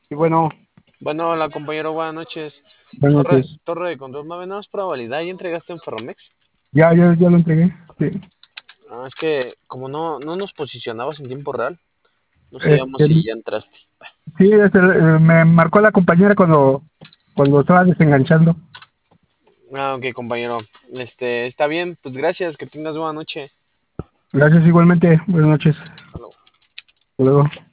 Y bueno, Bueno, hola compañero, buenas noches. buenas Torre, noches. torre de control, ¿no venimos para validar y entregaste en Ferromex? Ya lo entregué. Sí. Ah, es que como no nos posicionabas en tiempo real, no sabíamos Este, si ya entraste. sí, me marcó la compañera cuando estaba desenganchando. Ah, ok, compañero. Está bien, pues gracias, que tengas buena noche. Gracias igualmente. Buenas noches. Hasta luego. Hasta luego.